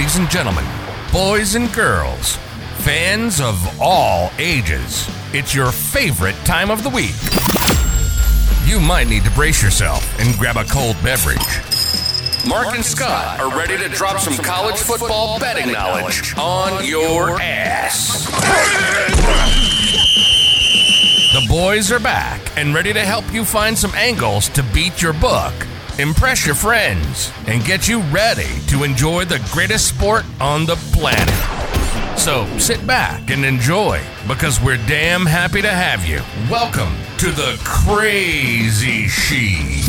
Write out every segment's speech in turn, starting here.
ladies and gentlemen, boys and girls, fans of all ages. It's your favorite time of the week. You might need to brace yourself and grab a cold beverage. Mark and Scott are ready to drop some college football betting knowledge on your ass. The boys are back and ready to help you find some angles to beat your book, impress your friends, and get you ready to enjoy the greatest sport on the planet. So sit back and enjoy, because we're damn happy to have you. Welcome to the Crazy Sheet.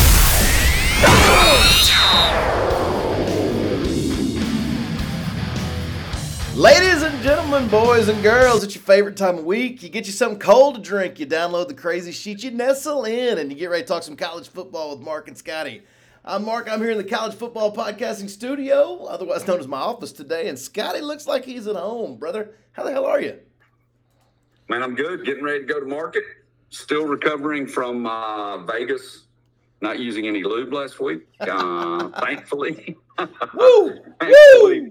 Ladies and gentlemen, boys and girls, it's your favorite time of week. You get you something cold to drink, you download the Crazy Sheet, you nestle in, and you get ready to talk some college football with Mark and Scotty. I'm Mark. I'm here in the College Football Podcasting Studio, otherwise known as my office today, and Scotty looks like he's at home. Brother, how the hell are you? Man, I'm good. Getting ready to go to market. Still recovering from Vegas. Not using any lube last week, thankfully. Woo! Thankfully.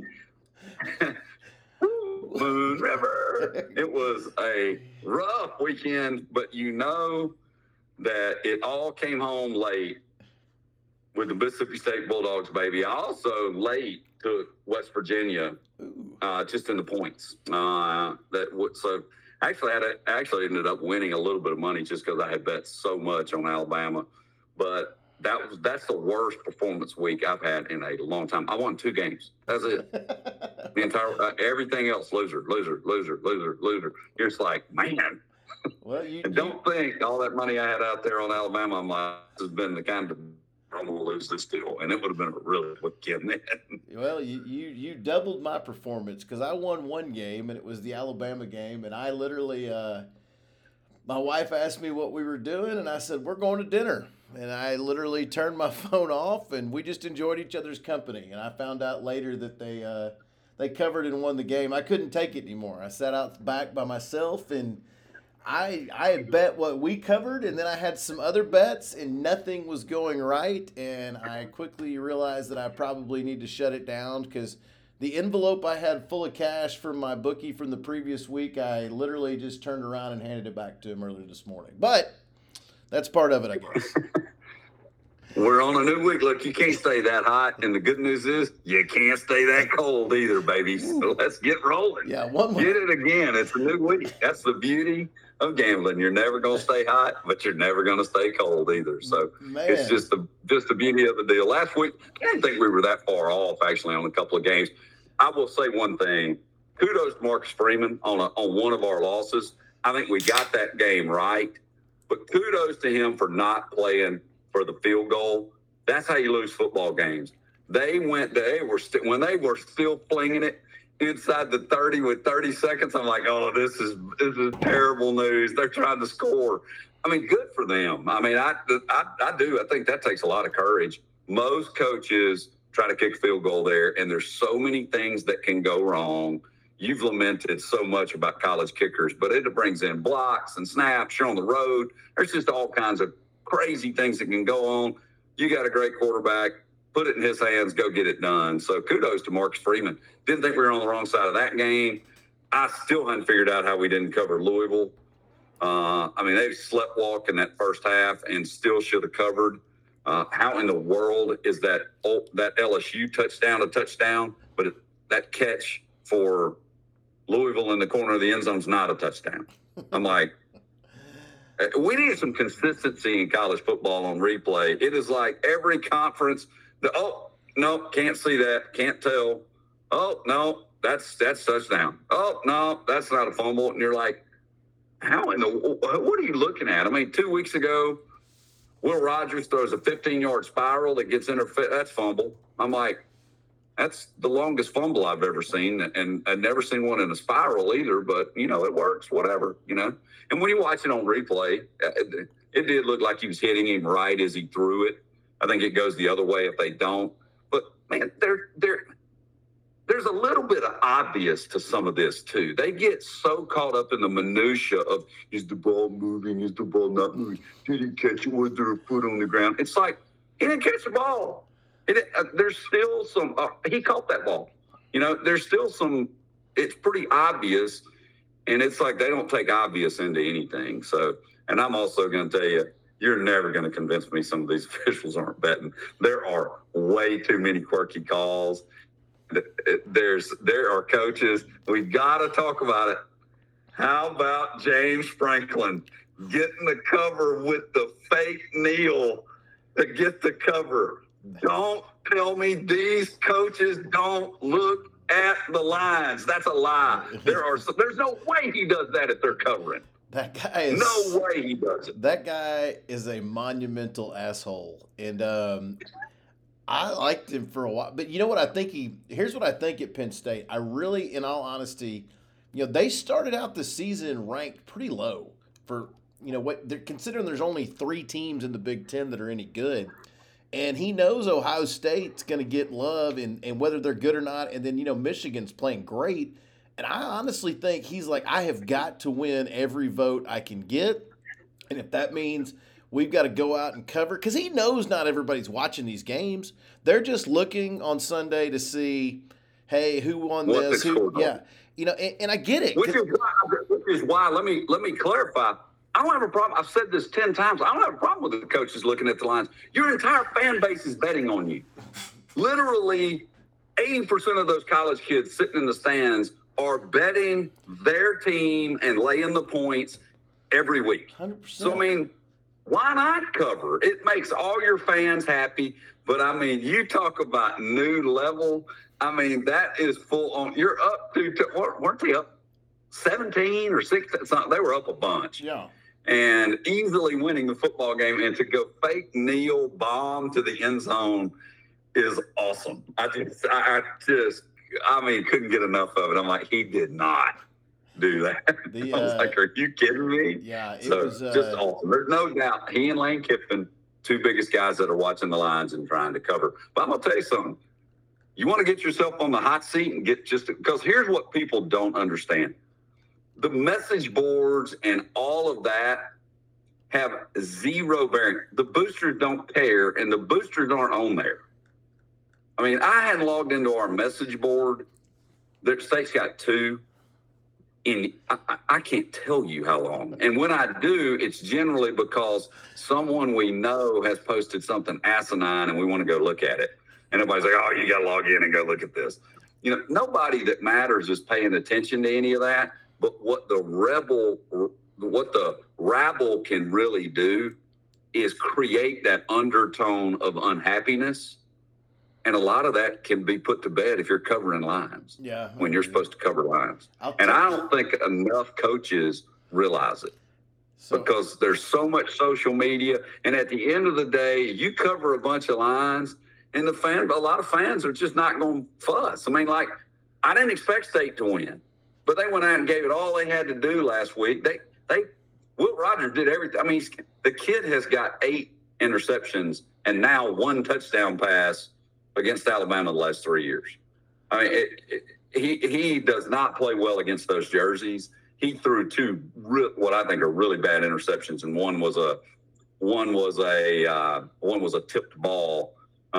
Moon River. It was a rough weekend, but you know that it all came home late with the Mississippi State Bulldogs, baby. I also late took West Virginia, just in the points. So actually, I actually ended up winning a little bit of money just because I had bet so much on Alabama. But that's the worst performance week I've had in a long time. I won 2 games. That's it. The entire everything else, loser. You're just like, man. Well, and don't think all that money I had out there on Alabama, I'm like, this has been the kind of I'm going to lose this deal, and it would have been a really weekend then. Well, you doubled my performance, because I won 1 game, and it was the Alabama game, and I literally, my wife asked me what we were doing, and I said, we're going to dinner. And I literally turned my phone off, and we just enjoyed each other's company. And I found out later that they covered and won the game. I couldn't take it anymore. I sat out back by myself, and I had bet what we covered, and then I had some other bets, and nothing was going right. And I quickly realized that I probably need to shut it down, because the envelope I had full of cash from my bookie from the previous week, I literally just turned around and handed it back to him earlier this morning. But that's part of it, I guess. We're on a new week. Look, you can't stay that hot. And the good news is you can't stay that cold either, baby. So let's get rolling. Yeah, one more. Get it again. It's a new week. That's the beauty of gambling. You're never going to stay hot, but you're never going to stay cold either. So It's just the beauty of the deal. Last week, I didn't think we were that far off, actually, on a couple of games. I will say one thing. Kudos to Marcus Freeman on one of our losses. I think we got that game right. But kudos to him for not playing for the field goal. That's how you lose football games. When they were still flinging it inside the 30 with 30 seconds, I'm like, oh, this is terrible news. They're trying to score. I mean, good for them. I mean, I do. I think that takes a lot of courage. Most coaches try to kick a field goal there, and there's so many things that can go wrong. You've lamented so much about college kickers, but it brings in blocks and snaps. You're on the road. There's just all kinds of crazy things that can go on. You got a great quarterback. Put it in his hands. Go get it done. So kudos to Marcus Freeman. Didn't think we were on the wrong side of that game. I still hadn't figured out how we didn't cover Louisville. I mean, they sleptwalk in that first half and still should have covered. How in the world is that LSU touchdown a touchdown, but that catch for Louisville in the corner of the end zone is not a touchdown? I'm like, we need some consistency in college football on replay. It is like every conference, no, can't see that, can't tell. Oh, no, that's touchdown. Oh, no, that's not a fumble. And you're like, what are you looking at? I mean, 2 weeks ago, Will Rogers throws a 15-yard spiral that gets interfered. That's fumble. I'm like, that's the longest fumble I've ever seen, and I've never seen one in a spiral either, but, it works, whatever, And when you watch it on replay, it did look like he was hitting him right as he threw it. I think it goes the other way if they don't. But, man, there's a little bit of obvious to some of this, too. They get so caught up in the minutia of, is the ball moving? Is the ball not moving? Did he catch it? Was there a foot on the ground? It's like, he didn't catch the ball. There's still some he caught that ball. there's still it's pretty obvious, and it's like they don't take obvious into anything. So, and I'm also going to tell you, you're never going to convince me some of these officials aren't betting. There are way too many quirky calls. There are coaches. We got to talk about it. How about James Franklin getting the cover with the fake kneel to get the cover? Don't tell me these coaches don't look at the lines. That's a lie. There's no way he does that if they're covering. That guy is no way he does it. That guy is a monumental asshole, and I liked him for a while. But you know what I think here's what I think at Penn State. I really, in all honesty, they started out the season ranked pretty low for what they're considering. There's only 3 teams in the Big Ten that are any good. And he knows Ohio State's going to get love and whether they're good or not. And then, Michigan's playing great. And I honestly think he's like, I have got to win every vote I can get. And if that means we've got to go out and cover, because he knows not everybody's watching these games. They're just looking on Sunday to see, hey, who won this? Yeah. And I get it. Which is why, let me clarify. I don't have a problem. I've said this 10 times. I don't have a problem with the coaches looking at the lines. Your entire fan base is betting on you. Literally, 80% of those college kids sitting in the stands are betting their team and laying the points every week. 100%. So, why not cover? It makes all your fans happy. But, you talk about new level. That is full on. You're up to weren't they up 17 or 16? They were up a bunch. Yeah. And easily winning the football game, and to go fake kneel bomb to the end zone is awesome. I couldn't get enough of it. I'm like, he did not do that. I was like, are you kidding me? Yeah, it was just awesome. There's no doubt he and Lane Kiffin, 2 biggest guys that are watching the lines and trying to cover. But I'm gonna tell you something. You want to get yourself on the hot seat and because here's what people don't understand. The message boards and all of that have zero bearing. The boosters don't care, and the boosters aren't on there. I hadn't logged into our message board. The state's got 2, and I can't tell you how long. And when I do, it's generally because someone we know has posted something asinine, and we want to go look at it. And everybody's like, oh, you got to log in and go look at this. Nobody that matters is paying attention to any of that. But what the rabble can really do is create that undertone of unhappiness. And a lot of that can be put to bed if you're covering lines. Yeah. When you're supposed to cover lines. And I don't think enough coaches realize it. Because there's so much social media. And at the end of the day, you cover a bunch of lines, and a lot of fans are just not going to fuss. I didn't expect State to win. But they went out and gave it all they had to do last week. Will Rogers did everything. The kid has got 8 interceptions and now 1 touchdown pass against Alabama the last 3 years. He does not play well against those jerseys. He threw 2 what I think are really bad interceptions, and one was a tipped ball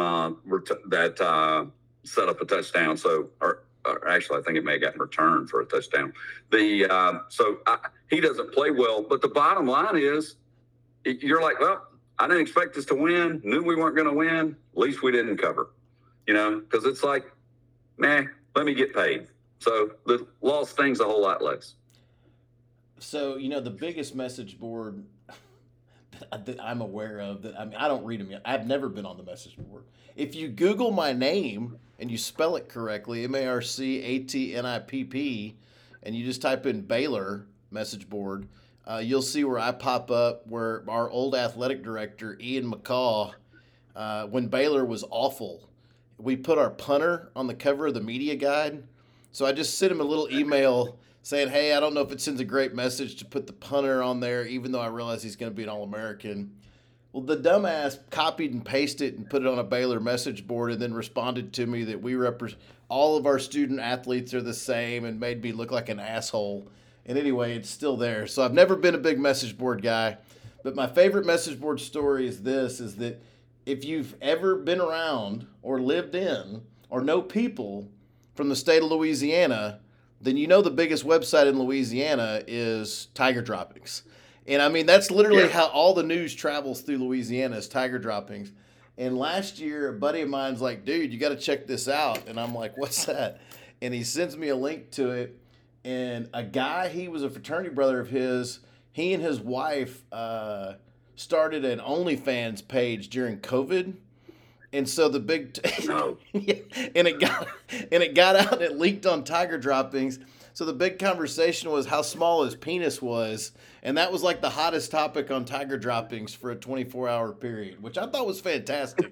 that set up a touchdown. Actually, I think it may have gotten returned for a touchdown. He doesn't play well. But the bottom line is, you're like, well, I didn't expect us to win. Knew we weren't going to win. At least we didn't cover. Because it's like, man, let me get paid. So the loss stings a whole lot less. So, the biggest message board that I'm aware of, I don't read them yet. I've never been on the message board. If you Google my name and you spell it correctly, MARCATNIPP, and you just type in Baylor message board, you'll see where I pop up, where our old athletic director, Ian McCaw, when Baylor was awful, we put our punter on the cover of the media guide. So I just sent him a little email saying, hey, I don't know if it sends a great message to put the punter on there, even though I realize he's going to be an All-American. Well, the dumbass copied and pasted it and put it on a Baylor message board, and then responded to me that we represent all of our student athletes are the same, and made me look like an asshole. And anyway, it's still there. So I've never been a big message board guy. But my favorite message board story is that if you've ever been around or lived in or know people from the state of Louisiana, then you know the biggest website in Louisiana is Tiger Droppings. And I mean, that's literally how all the news travels through Louisiana is Tiger Droppings. And last year, a buddy of mine's like, dude, you got to check this out. And I'm like, what's that? And he sends me a link to it. And a guy, he was a fraternity brother of his, he and his wife started an OnlyFans page during COVID. And so the big, and it got out and it leaked on Tiger Droppings. So the big conversation was how small his penis was, and that was like the hottest topic on Tiger Droppings for a 24-hour period, which I thought was fantastic.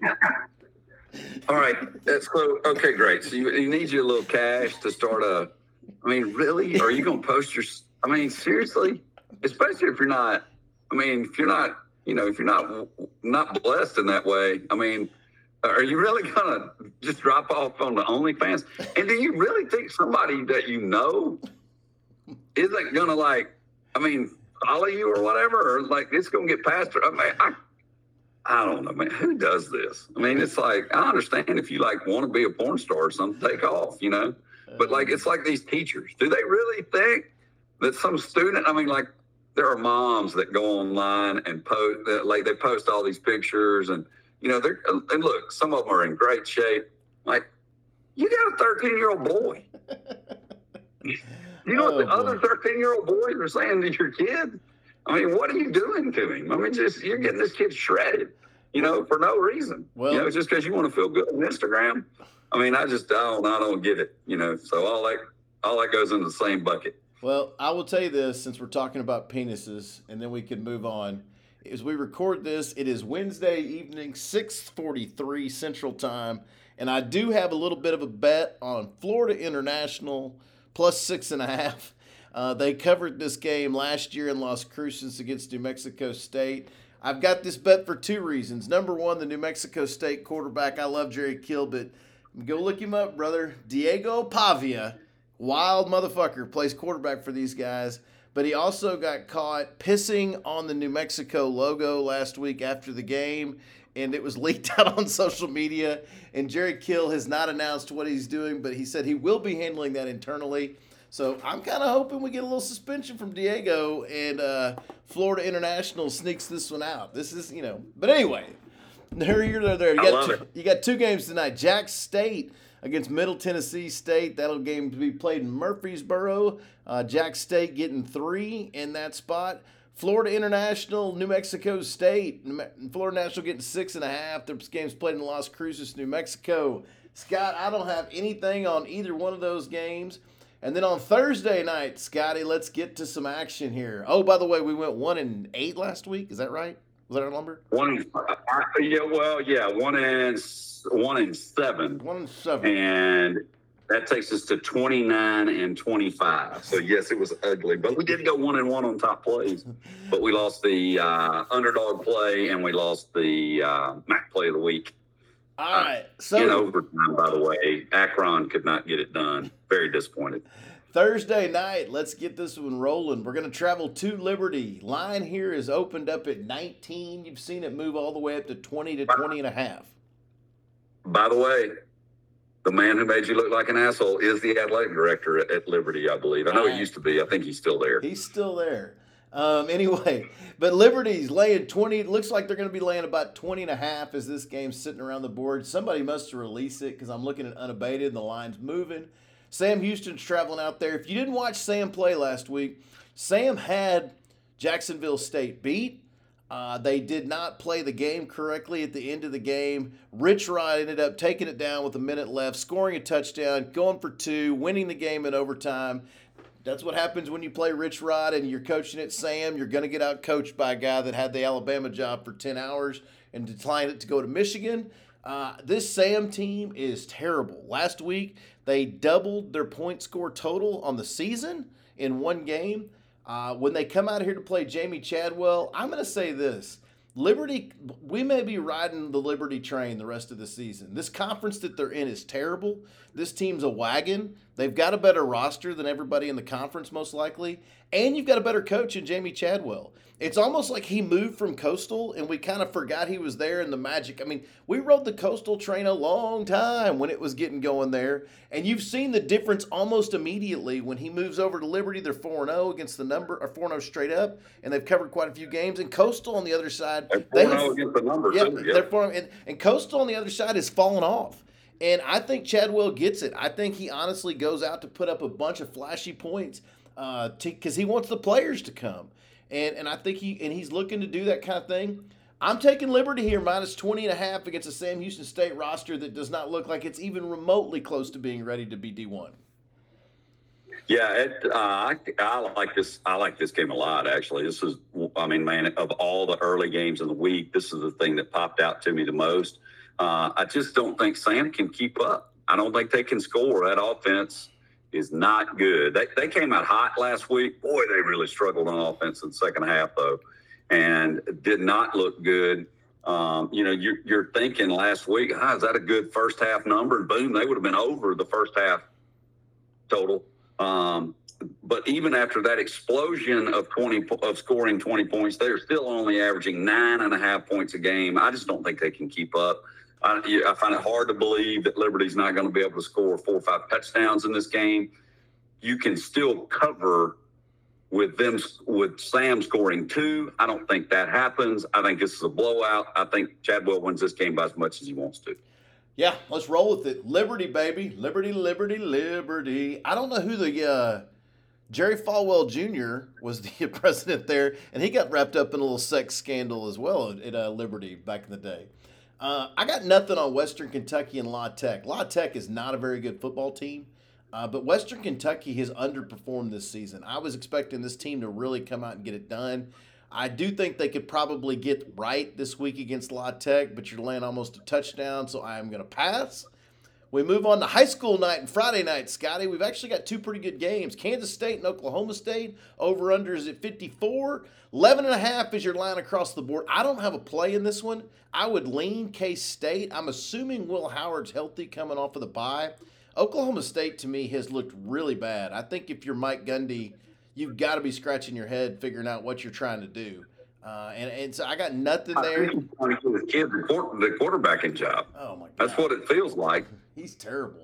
All right, so okay, great. So you need your little cash to start a. I mean, really? Are you going to post your? I mean, seriously? Especially if you're not. I mean, if you're not, if you're not blessed in that way. I mean. Are you really going to just drop off on the OnlyFans? And do you really think somebody that you know isn't going to, follow you or whatever? Or, it's going to get past her? I mean, I don't know, man. Who does this? I mean, it's like, I understand if you, want to be a porn star or something, take off, But, it's like these teachers. Do they really think that some student, there are moms that go online and post, they post all these pictures and, and look, some of them are in great shape. You got a 13-year-old boy. You know what the other 13-year-old boys are saying to your kid? I mean, what are you doing to him? I mean, you're getting this kid shredded, for no reason. Well, just because you want to feel good on Instagram. I mean, I don't get it, So all that goes into the same bucket. Well, I will tell you this, since we're talking about penises, and then we can move on. As we record this, it is Wednesday evening, 6:43 Central Time, and I do have a little bit of a bet on Florida International plus 6.5. They covered this game last year in Las Cruces against New Mexico State. I've got this bet for two reasons. Number one, the New Mexico State quarterback. I love Jerry Kill, but go look him up, brother. Diego Pavia, wild motherfucker, plays quarterback for these guys. But he also got caught pissing on the New Mexico logo last week after the game, and it was leaked out on social media. And Jerry Kill has not announced what he's doing, but he said he will be handling that internally. So I'm kind of hoping we get a little suspension from Diego, and Florida International sneaks this one out. This is, But anyway, there. You got two games tonight. Jack State against Middle Tennessee State. That'll game to be played in Murfreesboro. Jack State getting 3 in that spot. Florida International, New Mexico State. Florida National getting 6.5. Their game's played in Las Cruces, New Mexico. Scott, I don't have anything on either one of those games. And then on Thursday night, Scotty, let's get to some action here. Oh, by the way, we went 1-8 last week. Is that right? Was that our number? 1 and 7. 1-7. And that takes us to 29-25. So yes, it was ugly, but we did go 1-1 on top plays. But we lost the underdog play, and we lost the MAC play of the week. All right. So in overtime, by the way, Akron could not get it done. Very disappointed. Thursday night, let's get this one rolling. We're going to travel to Liberty. Line here is opened up at 19. You've seen it move all the way up to 20 to 20.5. By the way, the man who made you look like an asshole is the athletic director at Liberty, I believe. I know he used to be. I think he's still there. He's still there. Anyway, but Liberty's laying 20. It looks like they're going to be laying about 20.5 as this game's sitting around the board. Somebody must release it because I'm looking at unabated and the line's moving. Sam Houston's traveling out there. If you didn't watch Sam play last week, Sam had Jacksonville State beat. They did not play the game correctly at the end of the game. Rich Rod ended up taking it down with a minute left, scoring a touchdown, going for 2, winning the game in overtime. That's what happens when you play Rich Rod and you're coaching at Sam. You're going to get out coached by a guy that had the Alabama job for 10 hours and declined it to go to Michigan. This Sam team is terrible. Last week, they doubled their point score total on the season in one game. When they come out here to play Jamie Chadwell, I'm going to say this. Liberty, we may be riding the Liberty train the rest of the season. This conference that they're in is terrible. This team's a wagon. They've got a better roster than everybody in the conference, most likely. And you've got a better coach in Jamie Chadwell. It's almost like he moved from Coastal and we kind of forgot he was there in the Magic. I mean, we rode the Coastal train a long time when it was getting going there. And you've seen the difference almost immediately when he moves over to Liberty. They're 4-0 against the number, or 4-0 straight up. And they've covered quite a few games. And Coastal on the other side. They're 4-0 against the number, too. They're 4-0. And Coastal on the other side has fallen off. And I think Chadwell gets it. I think he honestly goes out to put up a bunch of flashy points because he wants the players to come. And I think he's looking to do that kind of thing. I'm taking Liberty here, minus 20.5 against a Sam Houston State roster that does not look like it's even remotely close to being ready to be D1. Yeah, I like this. I like this game a lot, actually. This is, I mean, man, of all the early games of the week, this is the thing that popped out to me the most. I just don't think Sam can keep up. I don't think they can score. That offense is not good. They came out hot last week. Boy, they really struggled on offense in the second half, though, and did not look good. You're thinking last week, is that a good first half number? And boom, they would have been over the first half total. But even after that explosion of scoring 20 points, they're still only averaging 9.5 points a game. I just don't think they can keep up. I find it hard to believe that Liberty's not going to be able to score 4 or 5 touchdowns in this game. You can still cover with Sam scoring 2. I don't think that happens. I think this is a blowout. I think Chadwell wins this game by as much as he wants to. Yeah, let's roll with it. Liberty, baby. Liberty, Liberty, Liberty. I don't know who the Jerry Falwell Jr. was the president there, and he got wrapped up in a little sex scandal as well at Liberty back in the day. I got nothing on Western Kentucky and La Tech. La Tech is not a very good football team, but Western Kentucky has underperformed this season. I was expecting this team to really come out and get it done. I do think they could probably get right this week against La Tech, but you're laying almost a touchdown, so I am going to pass. We move on to high school night and Friday night, Scotty. We've actually got 2 pretty good games. Kansas State and Oklahoma State. Over-under is at 54. 11.5 is your line across the board. I don't have a play in this one. I would lean K-State. I'm assuming Will Howard's healthy coming off of the bye. Oklahoma State, to me, has looked really bad. I think if you're Mike Gundy, you've got to be scratching your head figuring out what you're trying to do. And so I got nothing there. I think he's trying to give his kid the quarterbacking job. Oh, my God. That's what it feels like. He's terrible.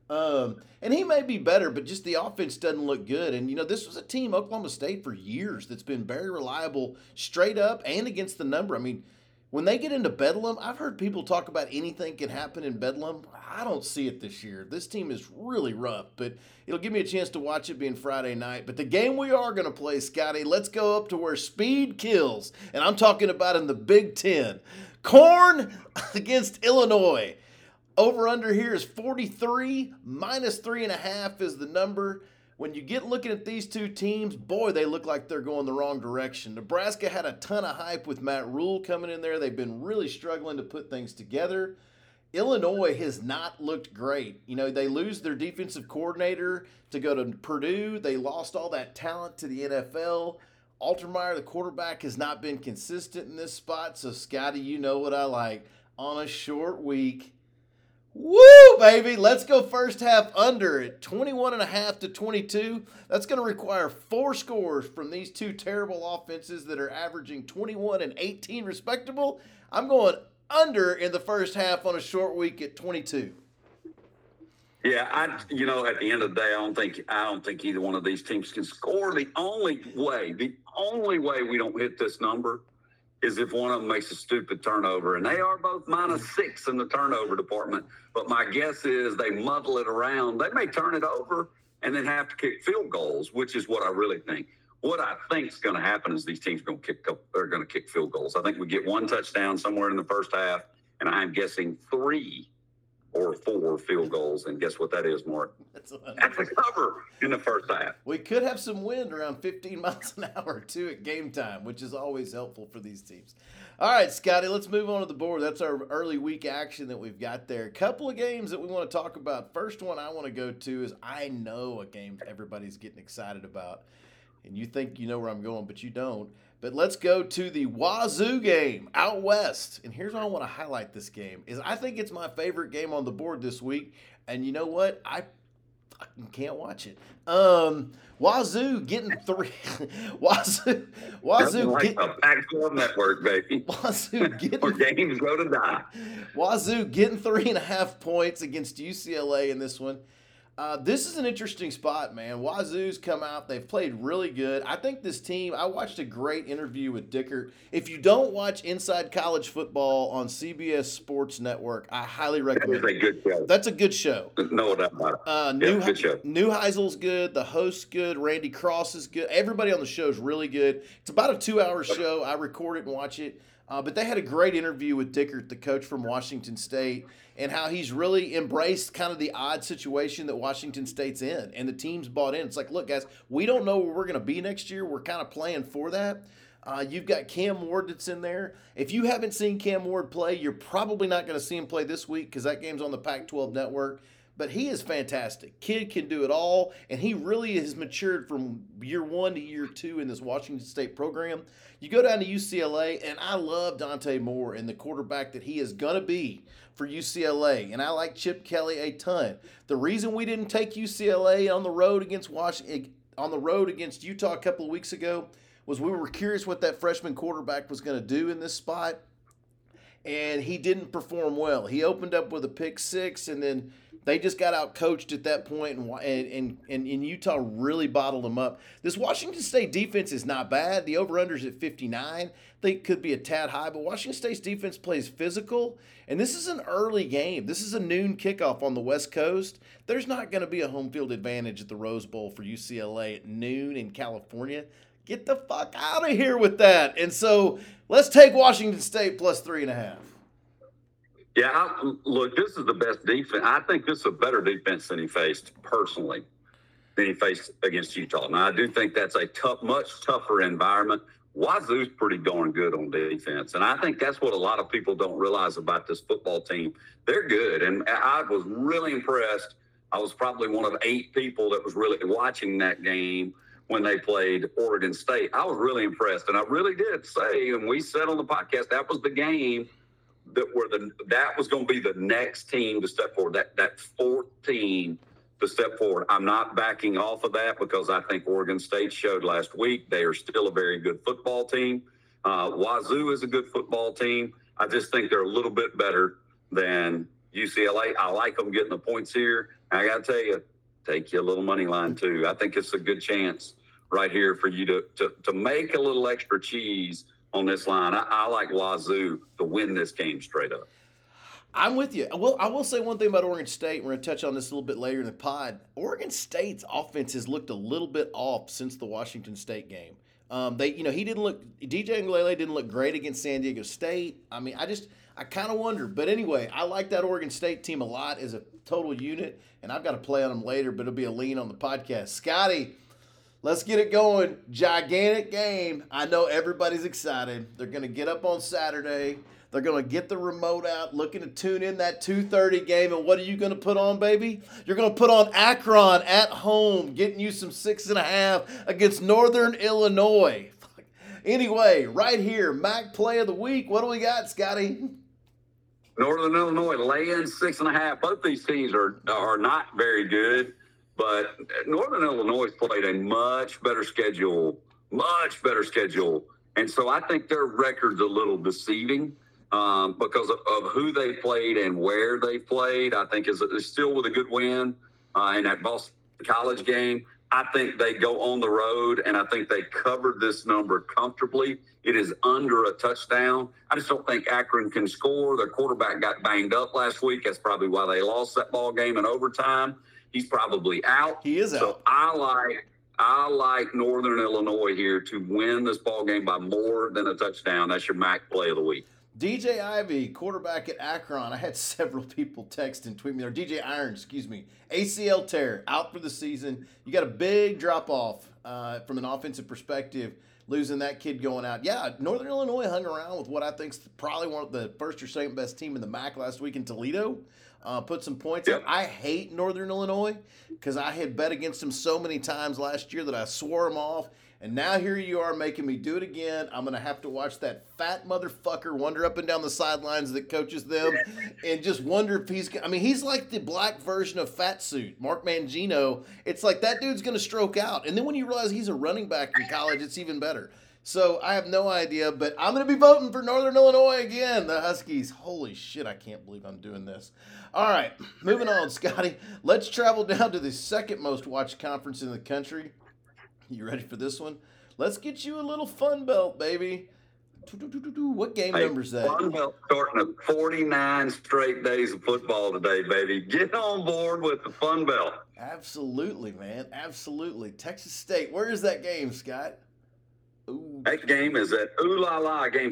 And he may be better, but just the offense doesn't look good. And, this was a team, Oklahoma State, for years that's been very reliable straight up and against the number. I mean, when they get into Bedlam, I've heard people talk about anything can happen in Bedlam. I don't see it this year. This team is really rough, but it'll give me a chance to watch it being Friday night. But the game we are going to play, Scotty, let's go up to where speed kills. And I'm talking about in the Big Ten. Corn against Illinois. Over-under here is 43. Minus 3.5 is the number. When you get looking at these two teams, boy, they look like they're going the wrong direction. Nebraska had a ton of hype with Matt Rule coming in there. They've been really struggling to put things together. Illinois has not looked great. They lose their defensive coordinator to go to Purdue. They lost all that talent to the NFL. Altermeyer, the quarterback, has not been consistent in this spot. So, Scotty, you know what I like. On a short week, woo, baby. Let's go first half under at 21.5 to 22. That's going to require 4 scores from these two terrible offenses that are averaging 21 and 18 respectable. I'm going under in the first half on a short week at 22. Yeah, at the end of the day, I don't think either one of these teams can score. The only way we don't hit this number is if one of them makes a stupid turnover. And they are both -6 in the turnover department. But my guess is they muddle it around. They may turn it over and then have to kick field goals, which is what I really think. What I think is going to happen is these teams are going to kick field goals. I think we get 1 touchdown somewhere in the first half, and I'm guessing 3 or 4 field goals. And guess what that is, Mark? That's a cover in the first half. We could have some wind around 15 miles an hour, too, at game time, which is always helpful for these teams. All right, Scotty, let's move on to the board. That's our early week action that we've got there. A couple of games that we want to talk about. First one I want to go to is I know a game everybody's getting excited about. And you think you know where I'm going, but you don't. But let's go to the Wazoo game out west. And here's why I want to highlight this game is I think it's my favorite game on the board this week. And you know what? I fucking can't watch it. Wazoo getting 3. Wazoo like getting a Pac-12 network, baby. Wazoo getting Where games go to die. Wazoo getting 3.5 points against UCLA in this one. This is an interesting spot, man. Wazoo's come out. They've played really good. I think this team, I watched a great interview with Dickert. If you don't watch Inside College Football on CBS Sports Network, I highly recommend it. That's a good show. That's a good show. No doubt about it. Good show. Neuheisel's good. The host's good. Randy Cross is good. Everybody on the show is really good. It's about a 2-hour show. I record it and watch it. But they had a great interview with Dickert, the coach from Washington State, and how he's really embraced kind of the odd situation that Washington State's in. And the team's bought in. It's like, look, guys, we don't know where we're going to be next year. We're kind of playing for that. You've got Cam Ward that's in there. If you haven't seen Cam Ward play, you're probably not going to see him play this week because that game's on the Pac-12 network. But he is fantastic. Kid can do it all, and he really has matured from year 1 to year 2 in this Washington State program. You go down to UCLA, and I love Dante Moore and the quarterback that he is going to be for UCLA, and I like Chip Kelly a ton. The reason we didn't take UCLA on the road against Utah a couple of weeks ago was we were curious what that freshman quarterback was going to do in this spot, and he didn't perform well. He opened up with a pick 6, and then they just got out coached at that point, and Utah really bottled them up. This Washington State defense is not bad. The over-under's at 59. They could be a tad high, but Washington State's defense plays physical, and this is an early game. This is a noon kickoff on the West Coast. There's not going to be a home field advantage at the Rose Bowl for UCLA at noon in California. Get the fuck out of here with that. And so let's take Washington State plus 3.5. Yeah, look, this is the best defense. I think this is a better defense than he faced personally, than he faced against Utah. Now, I do think that's a much tougher environment. Wazoo's pretty darn good on defense, and I think that's what a lot of people don't realize about this football team. They're good, and I was really impressed. I was probably one of 8 people that was really watching that game when they played Oregon State. I was really impressed, and I really did say, and we said on the podcast, that was the game that was going to be the next team to step forward, that 4th team to step forward. I'm not backing off of that because I think Oregon State showed last week they are still a very good football team. Wazoo is a good football team. I just think they're a little bit better than UCLA. I like them getting the points here. I got to tell you, take you a little money line too. I think it's a good chance right here for you to make a little extra cheese on this line. I like Wazoo to win this game straight up. I'm with you. Well, I will say one thing about Oregon State. We're going to touch on this a little bit later in the pod. Oregon State's offense has looked a little bit off since the Washington State game. DJ Uiagalelei didn't look great against San Diego State. I mean, I kind of wonder. But anyway, I like that Oregon State team a lot as a total unit, and I've got to play on them later, but it'll be a lean on the podcast. Scotty, let's get it going. Gigantic game. I know everybody's excited. They're going to get up on Saturday. They're going to get the remote out, looking to tune in that 2:30 game. And what are you going to put on, baby? You're going to put on Akron at home, getting you some 6.5 against Northern Illinois. Anyway, right here, MAC play of the week. What do we got, Scotty? Northern Illinois laying 6.5. Both these teams are not very good. But Northern Illinois played a much better schedule. And so I think their record's a little deceiving because of who they played and where they played. I think is still with a good win in that Boston College game. I think they go on the road, and I think they covered this number comfortably. It is under a touchdown. I just don't think Akron can score. Their quarterback got banged up last week. That's probably why they lost that ball game in overtime. He's probably out. He is out. So I like Northern Illinois here to win this ball game by more than a touchdown. That's your MAC play of the week. DJ Ivy, quarterback at Akron. I had several people text and tweet me. Or DJ Iron, ACL tear, out for the season. You got a big drop-off from an offensive perspective, losing that kid going out. Yeah, Northern Illinois hung around with what I think is probably one of the first or second best team in the MAC last week in Toledo. Put some points up. I hate Northern Illinois because I had bet against them so many times last year that I swore them off. And now here you are making me do it again. I'm going to have to watch that fat motherfucker wander up and down the sidelines that coaches them and just wonder if he's like the black version of Fat Suit, Mark Mangino. It's like that dude's going to stroke out. And then when you realize he's a running back in college, it's even better. So I have no idea, but I'm going to be voting for Northern Illinois again. The Huskies. Holy shit, I can't believe I'm doing this. All right, moving on, Scotty. Let's travel down to the second most watched conference in the country. You ready for this one? Let's get you a little Fun Belt, baby. What game number is that? Fun Belt starting at 49 straight days of football today, baby. Get on board with the Fun Belt. Absolutely, man. Absolutely. Texas State. Where is that game, Scott? Ooh. That game is at Ooh La La, game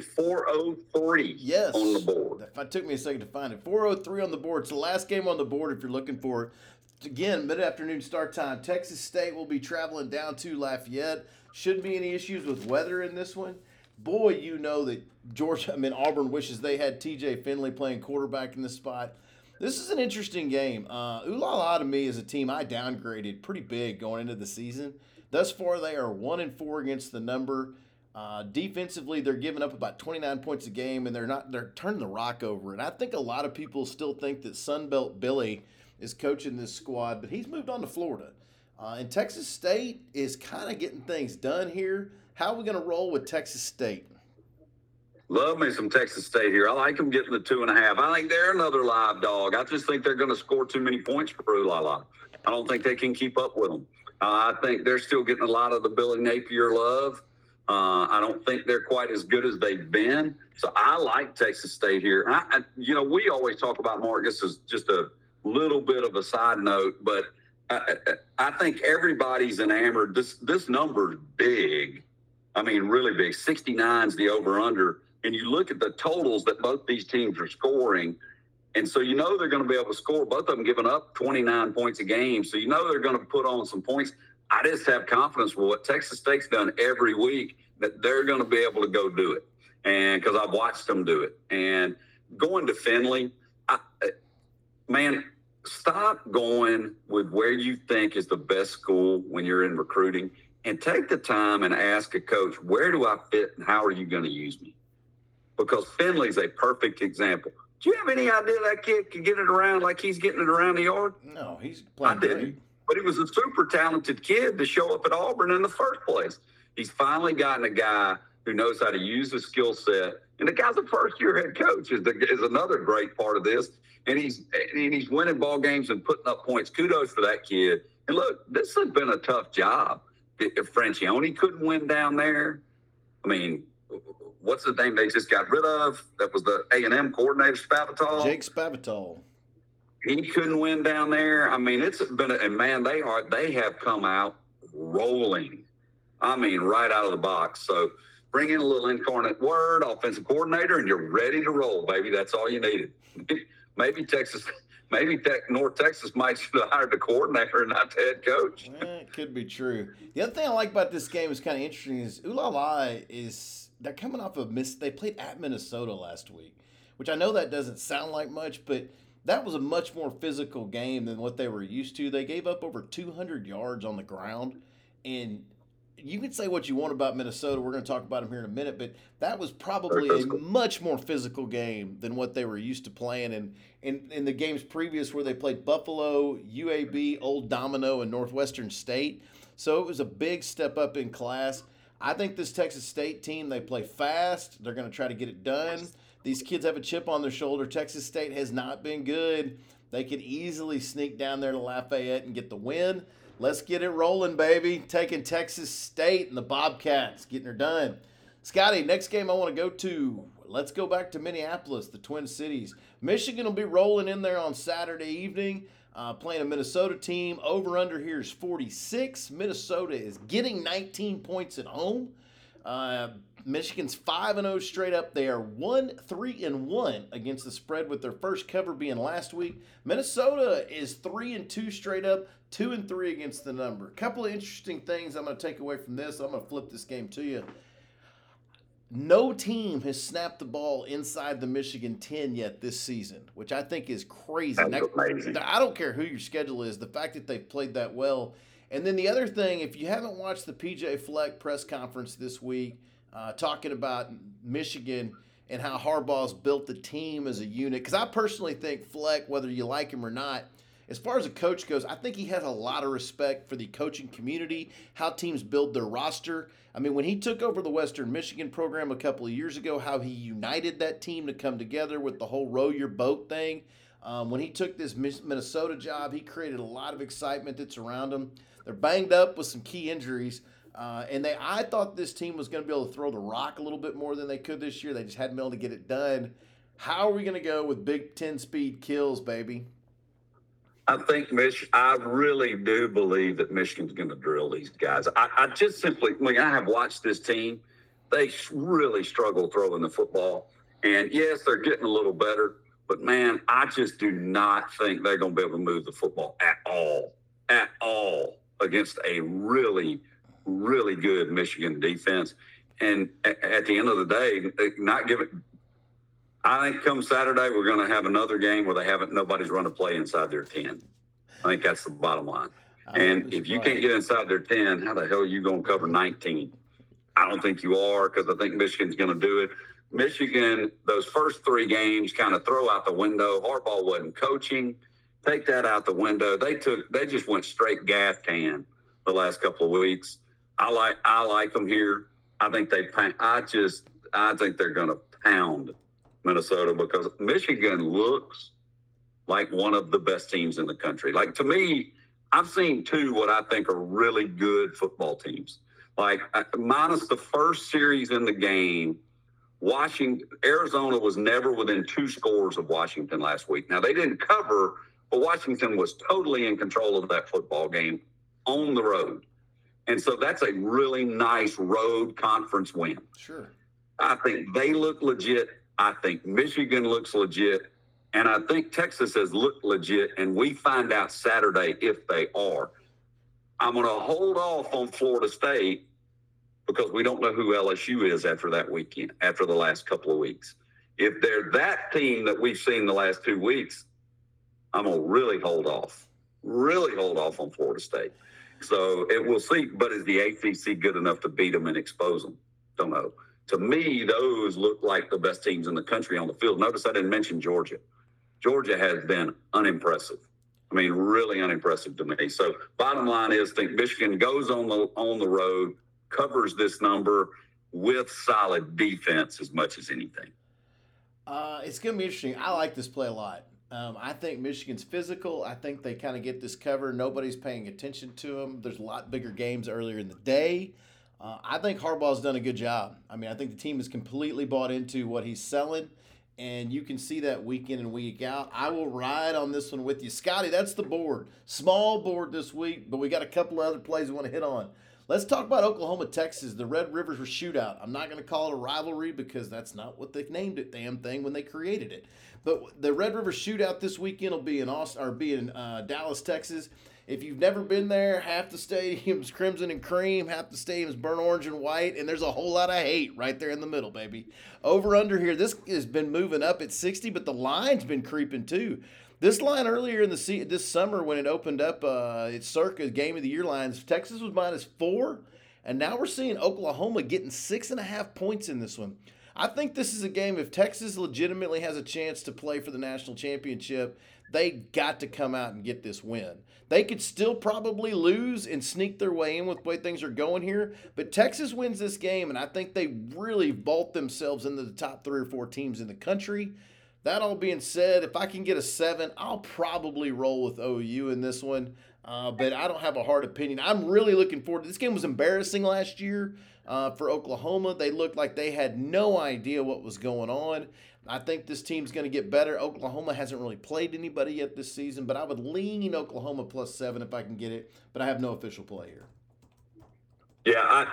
403 yes. on the board. It took me a second to find it. 403 on the board. It's the last game on the board if you're looking for it. Again, mid-afternoon start time. Texas State will be traveling down to Lafayette. Shouldn't be any issues with weather in this one. Boy, you know that Auburn wishes they had TJ Finley playing quarterback in this spot. This is an interesting game. Ooh La La to me is a team I downgraded pretty big going into the season. Thus far, they are 1-4 against the number. Defensively, they're giving up about 29 points a game, and they're turning the rock over. And I think a lot of people still think that Sunbelt Billy is coaching this squad, but he's moved on to Florida. And Texas State is kind of getting things done here. How are we going to roll with Texas State? Love me some Texas State here. I like them getting the 2.5. I think they're another live dog. I just think they're going to score too many points for Ooh La La. I don't think they can keep up with them. I think they're still getting a lot of the Billy Napier love. I don't think they're quite as good as they've been. So I like Texas State here. We always talk about Marcus as just a little bit of a side note, but I think everybody's enamored. This number's big. I mean, really big. 69 is the over-under. And you look at the totals that both these teams are scoring, and so you know they're going to be able to score. Both of them giving up 29 points a game, so you know they're going to put on some points. I just have confidence with what Texas State's done every week that they're going to be able to go do it, and because I've watched them do it. And going to Finley, man, stop going with where you think is the best school when you're in recruiting, and take the time and ask a coach, where do I fit and how are you going to use me? Because Finley's a perfect example. Do you have any idea that kid can get it around like he's getting it around the yard? No, he's playing great. But he was a super talented kid to show up at Auburn in the first place. He's finally gotten a guy who knows how to use his skill set. And the guy's a first-year head coach is another great part of this. And he's winning ball games and putting up points. Kudos for that kid. And look, this has been a tough job. If Francione couldn't win down there, I mean, what's the name they just got rid of? That was the A&M coordinator, Spavital. Jake Spavital. He couldn't win down there. I mean, it's been and man, they have come out rolling. I mean, right out of the box. So bring in a little Incarnate Word, offensive coordinator, and you're ready to roll, baby. That's all you needed. Maybe North Texas might should have hired the coordinator and not the head coach. It could be true. The other thing I like about this game is kind of interesting is Ooh La La they're coming off of they played at Minnesota last week, which I know that doesn't sound like much, but that was a much more physical game than what they were used to. They gave up over 200 yards on the ground, and you can say what you want about Minnesota. We're going to talk about them here in a minute, but that was probably a much more physical game than what they were used to playing. And in the games previous where they played Buffalo, UAB, Old Domino, and Northwestern State. So it was a big step up in class. I think this Texas State team, they play fast. They're going to try to get it done. These kids have a chip on their shoulder. Texas State has not been good. They could easily sneak down there to Lafayette and get the win. Let's get it rolling, baby. Taking Texas State and the Bobcats, getting her done. Scotty, next game I want to go to, let's go back to Minneapolis, the Twin Cities. Michigan will be rolling in there on Saturday evening, playing a Minnesota team. Over-under here is 46. Minnesota is getting 19 points at home. Michigan's 5-0 straight up. They are 1-3-1 against the spread, with their first cover being last week. Minnesota is 3-2 straight up, 2-3 against the number. A couple of interesting things I'm going to take away from this. I'm going to flip this game to you. No team has snapped the ball inside the Michigan 10 yet this season, which I think is crazy. That's amazing. I don't care who your schedule is. The fact that they've played that well. And then the other thing, if you haven't watched the PJ Fleck press conference this week, talking about Michigan and how Harbaugh's built the team as a unit, because I personally think Fleck, whether you like him or not, as far as a coach goes, I think he has a lot of respect for the coaching community, how teams build their roster. I mean, when he took over the Western Michigan program a couple of years ago, how he united that team to come together with the whole row your boat thing. When he took this Minnesota job, he created a lot of excitement that's around him. They're banged up with some key injuries. And I thought this team was going to be able to throw the rock a little bit more than they could this year. They just hadn't been able to get it done. How are we going to go with Big Ten speed kills, baby? I think I really do believe that Michigan's going to drill these guys. I just simply, I have watched this team. They really struggle throwing the football. And yes, they're getting a little better. But, man, I just do not think they're going to be able to move the football at all against a really, really good Michigan defense. And at the end of the day, I think come Saturday, we're going to have another game where nobody's run a play inside their 10. I think that's the bottom line. And if you can't get inside their 10, how the hell are you going to cover 19? I don't think you are, because I think Michigan's going to do it. Michigan, those first 3 games kind of throw out the window. Harbaugh wasn't coaching. Take that out the window. They just went straight gas can the last couple of weeks. I like them here. I think they're going to pound Minnesota, because Michigan looks like one of the best teams in the country. Like, to me, I've seen 2 what I think are really good football teams. Like, minus the first series in the game, Arizona was never within 2 scores of Washington last week. Now, they didn't cover, but Washington was totally in control of that football game on the road. And so that's a really nice road conference win. Sure. I think they look legit. I think Michigan looks legit. And I think Texas has looked legit. And we find out Saturday if they are. I'm going to hold off on Florida State, because we don't know who LSU is after that weekend, after the last couple of weeks. If they're that team that we've seen the last 2 weeks, I'm going to really hold off on Florida State. So we'll see. But is the ACC good enough to beat them and expose them? Don't know. To me, those look like the best teams in the country on the field. Notice I didn't mention Georgia. Georgia has been unimpressive. I mean, really unimpressive to me. So bottom line is, I think Michigan goes on the road, covers this number with solid defense as much as anything. It's going to be interesting. I like this play a lot. I think Michigan's physical. I think they kind of get this cover. Nobody's paying attention to them. There's a lot bigger games earlier in the day. I think Harbaugh's done a good job. I mean, I think the team is completely bought into what he's selling, and you can see that week in and week out. I will ride on this one with you. Scotty, that's the board. Small board this week, but we got a couple of other plays we want to hit on. Let's talk about Oklahoma, Texas, the Red River Shootout. I'm not going to call it a rivalry, because that's not what they named it, damn thing, when they created it. But the Red River Shootout this weekend will be in Dallas, Texas. If you've never been there, half the stadium's crimson and cream, half the stadium's burnt orange and white, and there's a whole lot of hate right there in the middle, baby. Over under here, this has been moving up at 60, but the line's been creeping too. This line earlier in this summer, when it opened up its circa game of the year lines, Texas was -4, and now we're seeing Oklahoma getting 6.5 points in this one. I think this is a game, if Texas legitimately has a chance to play for the national championship, they got to come out and get this win. They could still probably lose and sneak their way in with the way things are going here, but Texas wins this game, and I think they really vault themselves into the top 3 or 4 teams in the country. That all being said, if I can get a 7, I'll probably roll with OU in this one, but I don't have a hard opinion. I'm really looking forward to this. Game was embarrassing last year for Oklahoma. They looked like they had no idea what was going on. I think this team's going to get better. Oklahoma hasn't really played anybody yet this season, but I would lean Oklahoma +7 if I can get it, but I have no official play here. Yeah,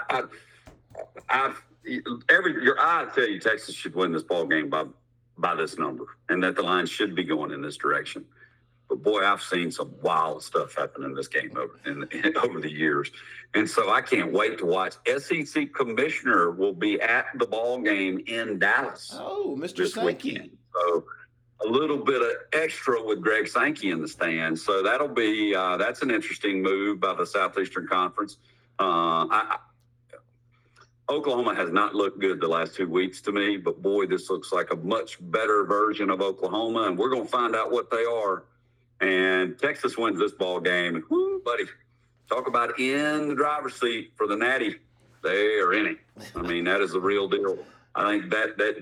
your eye tell you Texas should win this ball game by this number, and that the line should be going in this direction. But boy, I've seen some wild stuff happen in this game over the years. And so I can't wait to watch. SEC Commissioner will be at the ball game in Dallas. Oh, Mr. this Sankey. weekend. So a little bit of extra with Greg Sankey in the stands. So that'll be that's an interesting move by the Southeastern Conference. Oklahoma has not looked good the last 2 weeks to me, but boy, this looks like a much better version of Oklahoma, and we're going to find out what they are. And Texas wins this ball game. Woo, buddy, talk about in the driver's seat for the Natty. They are in it. I mean, that is the real deal. I think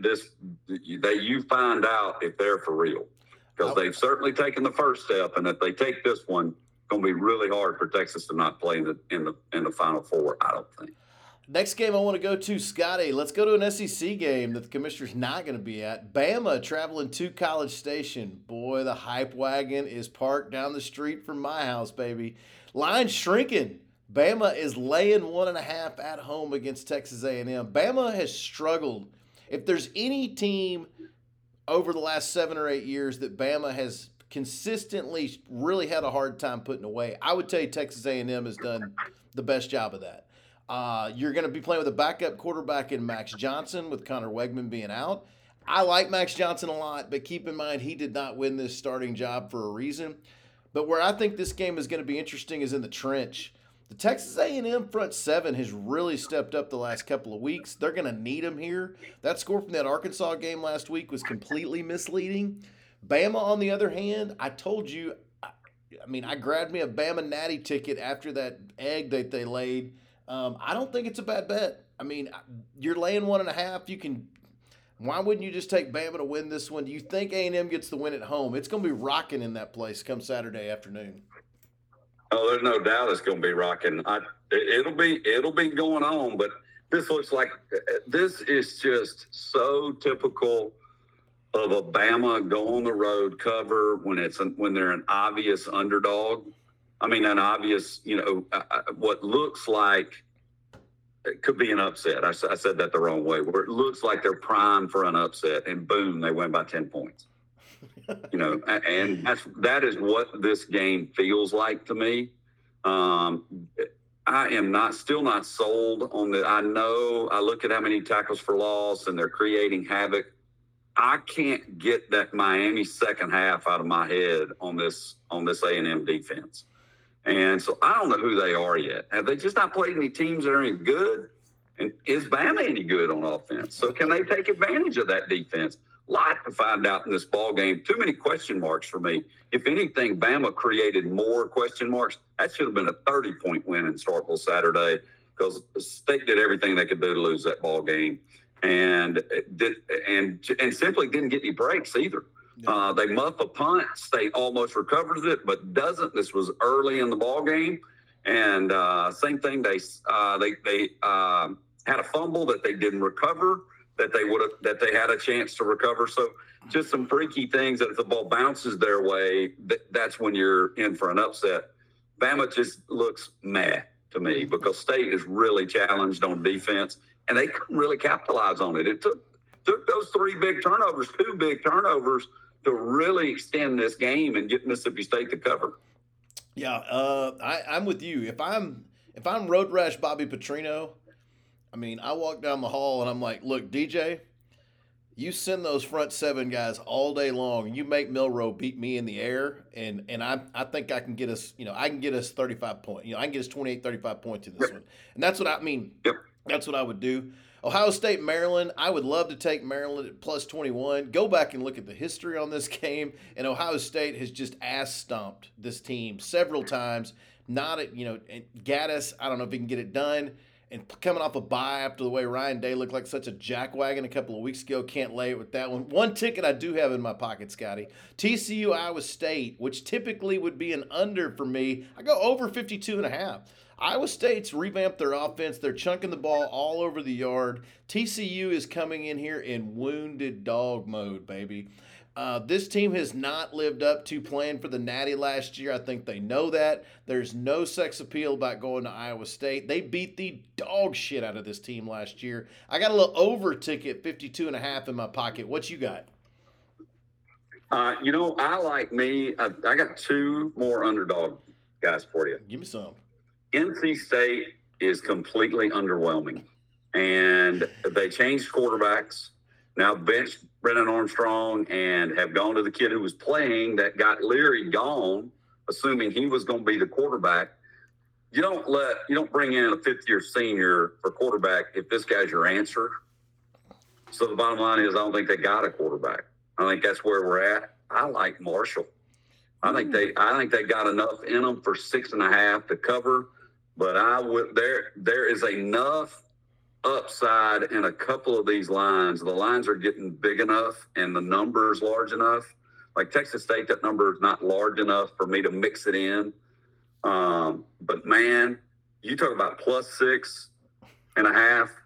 that you find out if they're for real, because they've certainly taken the first step, and if they take this one, it's going to be really hard for Texas to not play in the Final Four. I don't think. Next game I want to go to, Scotty. Let's go to an SEC game that the commissioner's not going to be at. Bama traveling to College Station. Boy, the hype wagon is parked down the street from my house, baby. Line shrinking. Bama is laying 1.5 at home against Texas A&M. Bama has struggled. If there's any team over the last 7 or 8 years that Bama has consistently really had a hard time putting away, I would tell you Texas A&M has done the best job of that. You're going to be playing with a backup quarterback in Max Johnson with Connor Wegman being out. I like Max Johnson a lot, but keep in mind he did not win this starting job for a reason. But where I think this game is going to be interesting is in the trench. The Texas A&M front seven has really stepped up the last couple of weeks. They're going to need him here. That score from that Arkansas game last week was completely misleading. Bama, on the other hand, I told you, I grabbed me a Bama Natty ticket after that egg that they laid. I don't think it's a bad bet. I mean, you're laying 1.5. Why wouldn't you just take Bama to win this one? Do you think A&M gets the win at home? It's going to be rocking in that place come Saturday afternoon. Oh, there's no doubt it's going to be rocking. It'll be going on, but this looks like this is just so typical of a Bama go on the road cover when they're an obvious underdog. I mean, an obvious, what looks like it could be an upset. I said that the wrong way. Where it looks like they're primed for an upset, and boom, they win by 10 points. And that is what this game feels like to me. I am still not sold on the. I know I look at how many tackles for loss and they're creating havoc. I can't get that Miami second half out of my head on this A&M defense. And so I don't know who they are yet. Have they just not played any teams that are any good? And is Bama any good on offense? So can they take advantage of that defense? Lot to find out in this ball game. Too many question marks for me. If anything, Bama created more question marks. That should have been a 30-point win in Starkville Saturday, because the State did everything they could do to lose that ball game, and simply didn't get any breaks either. Yeah. They muff a punt. State almost recovers it, but doesn't. This was early in the ball game, and same thing. They had a fumble that they didn't recover, that they had a chance to recover. So just some freaky things that if the ball bounces their way, that's when you're in for an upset. Bama just looks meh to me, because State is really challenged on defense, and they couldn't really capitalize on it. It took those two big turnovers to really extend this game and get Mississippi State to cover. Yeah, I'm with you. If I'm Road Rash Bobby Petrino, I walk down the hall and I'm like, look, DJ, you send those front seven guys all day long, and you make Milroe beat me in the air, and I think I can get us, I can get us 35 points. I can get us 28, 35 points in this one. And that's what that's what I would do. Ohio State, Maryland, I would love to take Maryland at plus 21. Go back and look at the history on this game, and Ohio State has just ass-stomped this team several times. Not at, Gaddis, I don't know if he can get it done. And coming off a bye after the way Ryan Day looked like such a jackwagon a couple of weeks ago, can't lay it with that one. One ticket I do have in my pocket, Scotty. TCU, Iowa State, which typically would be an under for me. I go over 52.5. Iowa State's revamped their offense. They're chunking the ball all over the yard. TCU is coming in here in wounded dog mode, baby. This team has not lived up to playing for the Natty last year. I think they know that. There's no sex appeal about going to Iowa State. They beat the dog shit out of this team last year. I got a little over ticket, 52.5 in my pocket. What you got? I like me. I got two more underdog guys for you. Give me some. NC State is completely underwhelming, and they changed quarterbacks. Now bench Brennan Armstrong and have gone to the kid who was playing that got Leary gone, assuming he was going to be the quarterback. You don't bring in a fifth-year senior for quarterback if this guy's your answer. So the bottom line is I don't think they got a quarterback. I think that's where we're at. I like Marshall. I think they got enough in them for 6.5 to cover, but there is enough upside in a couple of these lines. The lines are getting big enough and the numbers large enough. Like Texas State, that number is not large enough for me to mix it in. But man, you talk about +6.5,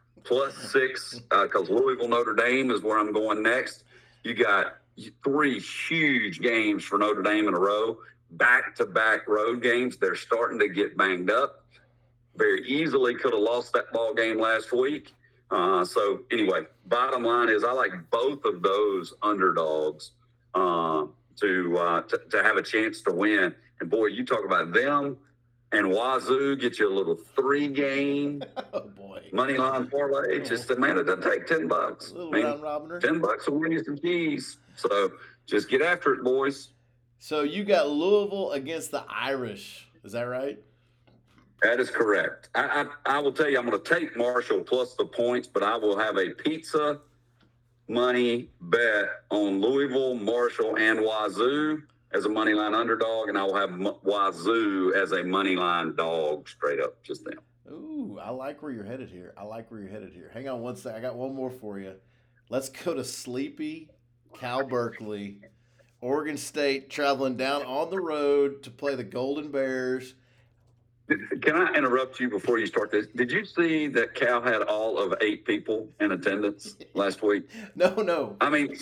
+6, because Louisville, Notre Dame is where I'm going next. You got 3 huge games for Notre Dame in a row, back-to-back road games. They're starting to get banged up. Very easily could have lost that ball game last week. So anyway, bottom line is I like both of those underdogs to have a chance to win. And boy, you talk about them and Wazoo, get you a little 3-game money line parlay. Just it doesn't take $10. A little round robiner. $10 will win you some keys. So just get after it, boys. So you got Louisville against the Irish. Is that right? That is correct. I will tell you, I'm going to take Marshall plus the points, but I will have a pizza money bet on Louisville, Marshall, and Wazoo as a money line underdog, and I will have Wazoo as a money line dog straight up, just them. Ooh, I like where you're headed here. Hang on one sec. I got one more for you. Let's go to sleepy Cal Berkeley. Oregon State traveling down on the road to play the Golden Bears. Can I interrupt you before you start this? Did you see that Cal had all of 8 people in attendance last week? No. I mean,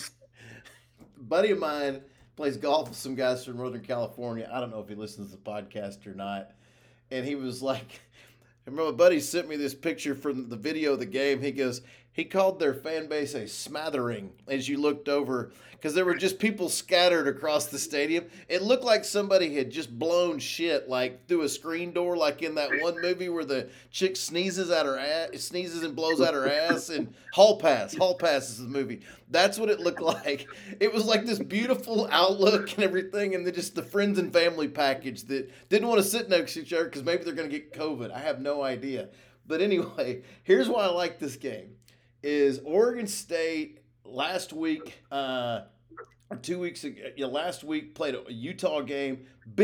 a buddy of mine plays golf with some guys from Northern California. I don't know if he listens to the podcast or not. And he was like, I remember my buddy sent me this picture from the video of the game. He goes, he called their fan base a smattering as you looked over because there were just people scattered across the stadium. It looked like somebody had just blown shit like through a screen door, like in that one movie where the chick sneezes and blows out her ass. And Hall Pass is the movie. That's what it looked like. It was like this beautiful outlook and everything, and then just the friends and family package that didn't want to sit next to each other because maybe they're going to get COVID. I have no idea. But anyway, here's why I like this game. Is Oregon State last week, or 2 weeks ago, last week played a Utah game,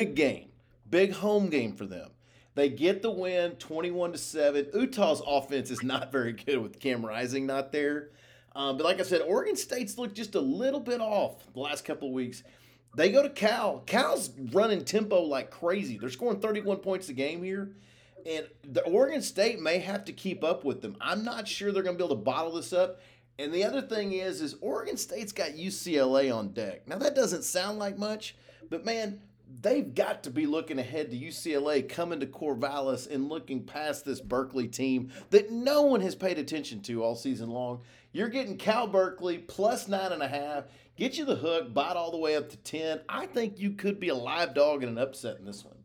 big home game for them. They get the win 21-7. Utah's offense is not very good with Cam Rising not there. But like I said, Oregon State's looked just a little bit off the last couple of weeks. They go to Cal. Cal's running tempo like crazy. They're scoring 31 points a game here. And the Oregon State may have to keep up with them. I'm not sure they're going to be able to bottle this up. And the other thing is Oregon State's got UCLA on deck. Now, that doesn't sound like much, but, man, they've got to be looking ahead to UCLA coming to Corvallis and looking past this Berkeley team that no one has paid attention to all season long. You're getting Cal Berkeley plus 9.5. Get you the hook, bite all the way up to 10. I think you could be a live dog in an upset in this one.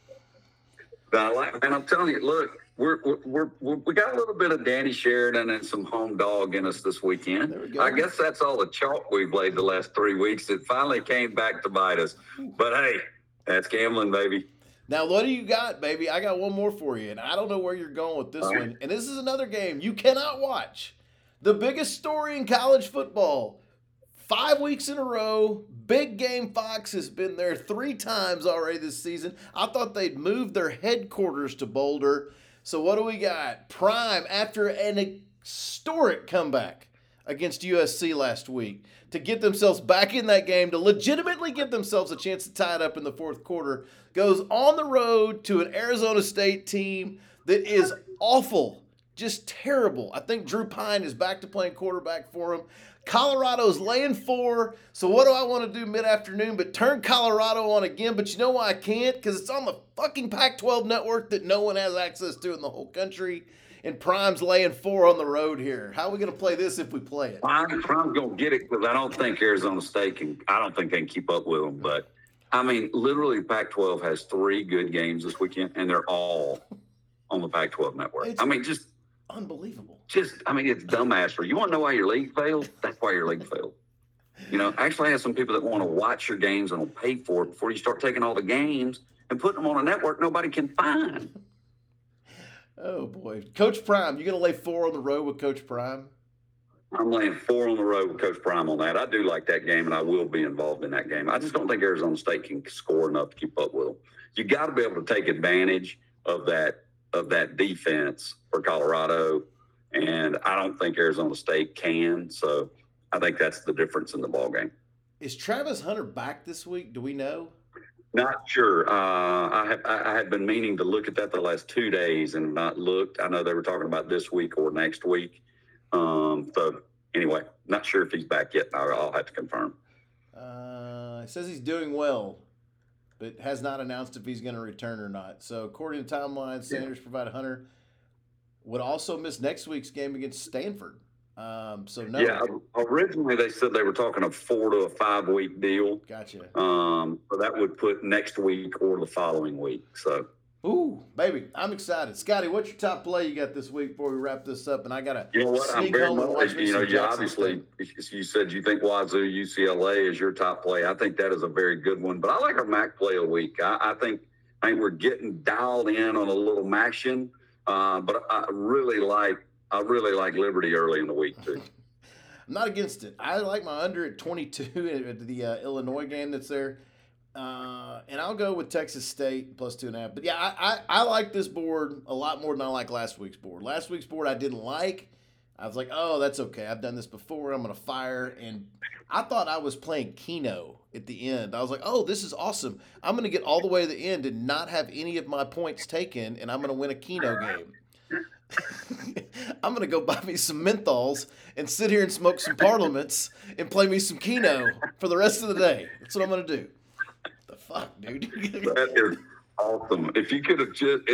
And I'm telling you, look, we got a little bit of Danny Sheridan and some home dog in us this weekend. I guess that's all the chalk we've laid the last 3 weeks. It finally came back to bite us. But hey, that's gambling, baby. Now, what do you got, baby? I got one more for you, and I don't know where you're going with this one. And this is another game you cannot watch. The biggest story in college football. 5 weeks in a row, Big Game Fox has been there 3 times already this season. I thought they'd move their headquarters to Boulder. So what do we got? Prime, after an historic comeback against USC last week, to get themselves back in that game, to legitimately give themselves a chance to tie it up in the fourth quarter, goes on the road to an Arizona State team that is awful, just terrible. I think Drew Pine is back to playing quarterback for him. Colorado's laying 4, so what do I want to do mid-afternoon but turn Colorado on again? But you know why I can't? Because it's on the fucking Pac-12 network that no one has access to in the whole country, and Prime's laying 4 on the road here. How are we going to play this if we play it? Prime's going to get it because I don't think Arizona State I don't think they can keep up with them. But, I mean, literally Pac-12 has 3 good games this weekend, and they're all on the Pac-12 network. Unbelievable. It's dumbass. You want to know why your league failed? That's why your league failed. Actually have some people that want to watch your games and will pay for it before you start taking all the games and putting them on a network nobody can find. Oh, boy. Coach Prime, you going to lay 4 on the road with Coach Prime? I'm laying 4 on the road with Coach Prime on that. I do like that game, and I will be involved in that game. I just don't think Arizona State can score enough to keep up with them. You got to be able to take advantage of that defense for Colorado, and I don't think Arizona State can. So I think that's the difference in the ball game. Is Travis Hunter back this week? Do we know? Not sure. I had been meaning to look at that the last 2 days and not looked. I know they were talking about this week or next week. So anyway, not sure if he's back yet. I'll have to confirm. It says he's doing well, but has not announced if he's going to return or not. So according to timeline, Sanders provided Hunter would also miss next week's game against Stanford. So no. Yeah, originally they said they were talking a 4 to 5 week deal. Gotcha. So that would put next week or the following week. So. Ooh, baby, I'm excited. Scotty, what's your top play you got this week before we wrap this up? And I got to sneak home and watch me some you obviously, you said you think Wazoo, UCLA is your top play. I think that is a very good one. But I like our MAC play of the week. I think we're getting dialed in on a little MACtion. But I really like Liberty early in the week too. I'm not against it. I like my under at 22 at the Illinois game that's there. And I'll go with Texas State plus 2.5. But yeah, I like this board a lot more than I like last week's board. Last week's board I didn't like. I was like, oh, that's okay. I've done this before. I'm going to fire. And I thought I was playing Keno at the end. I was like, oh, this is awesome. I'm going to get all the way to the end and not have any of my points taken, and I'm going to win a Keno game. I'm going to go buy me some menthols and sit here and smoke some parliaments and play me some Keno for the rest of the day. That's what I'm going to do. The fuck, dude? That is awesome. If you could have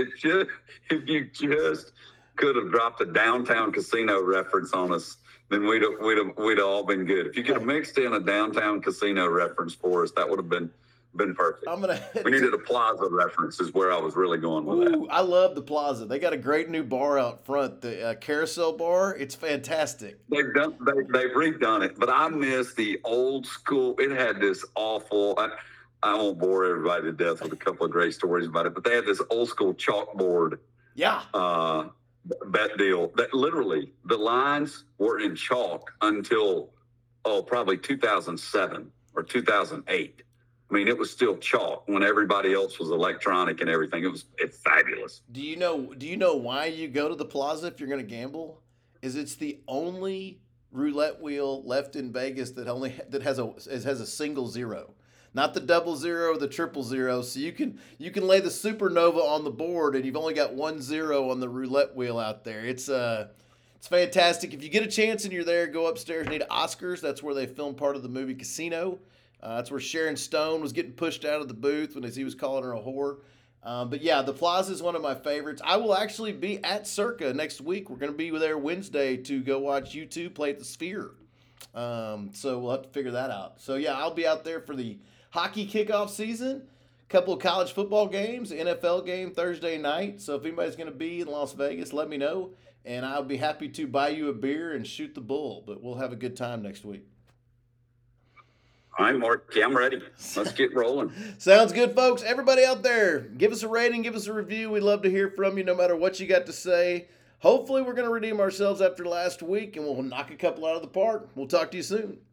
just could have dropped a downtown casino reference on us, then we'd have all been good. If you could have mixed in a downtown casino reference for us, that would have been perfect. We needed a Plaza reference is where I was really going with that. I love the Plaza. They got a great new bar out front, the Carousel Bar. It's fantastic. They've redone it, but I miss the old school. It had this awful. I won't bore everybody to death with a couple of great stories about it, but they had this old school chalkboard. Yeah. Bet deal that literally the lines were in chalk until probably 2007 or 2008. I mean, it was still chalk when everybody else was electronic and everything. It's fabulous. Do you know why you go to the Plaza if you're going to gamble? It's the only roulette wheel left in Vegas that has a single zero. Not the 00, the 000. So you can lay the supernova on the board, and you've only got 1 0 on the roulette wheel out there. It's fantastic. If you get a chance and you're there, go upstairs and eat Oscars. That's where they filmed part of the movie Casino. That's where Sharon Stone was getting pushed out of the booth when he was calling her a whore. But yeah, the Plaza is one of my favorites. I will actually be at Circa next week. We're going to be there Wednesday to go watch U2 play at the Sphere. So we'll have to figure that out. So yeah, I'll be out there for the hockey kickoff season, a couple of college football games, NFL game Thursday night. So if anybody's going to be in Las Vegas, let me know, and I'll be happy to buy you a beer and shoot the bull. But we'll have a good time next week. All right, Marky, I'm ready. Let's get rolling. Sounds good, folks. Everybody out there, give us a rating, give us a review. We'd love to hear from you no matter what you got to say. Hopefully we're going to redeem ourselves after last week, and we'll knock a couple out of the park. We'll talk to you soon.